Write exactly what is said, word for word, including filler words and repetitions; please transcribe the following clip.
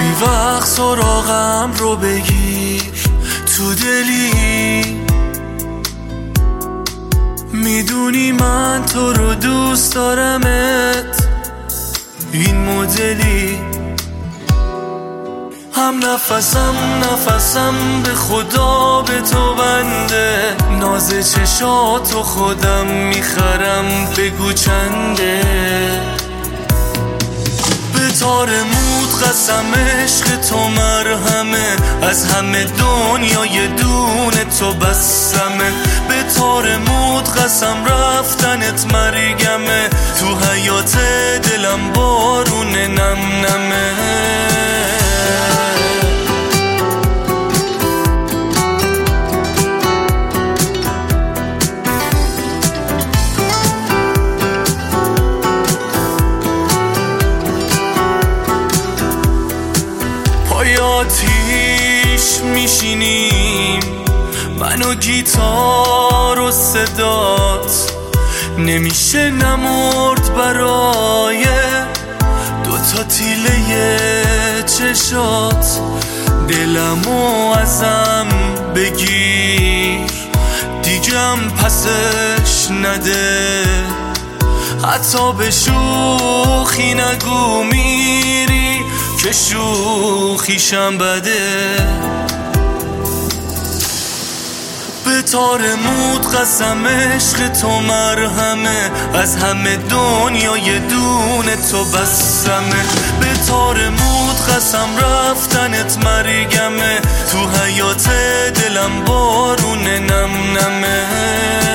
بی وقت سراغم رو بگیر تو دلی، میدونی من تو رو دوست دارمت این مدلی. هم نفسم نفسم به خدا به تو بنده، ناز چشاتو خودم میخرم بگو چنده. به تار مود قسم عشق تو مرهمه، از همه دنیا یه دونه تو بسمه. به تار مود قسم رفتنت مرگمه، تو حیات دلم بارون نم نمه. آتیش میشینیم من و گیتار و صدات، نمیشه نمرد برای دوتا تیله چشات. دلمو ازم بگیر دیگم پسش نده، حتی به شوخی نگو میری که شوخیشم بده. به تار مود قسم عشق تو مرهمه، از همه دنیا یه دونه تو بسمه. به تار مود قسم رفتنت مرگمه، تو حیات دلم بارون نم نمه.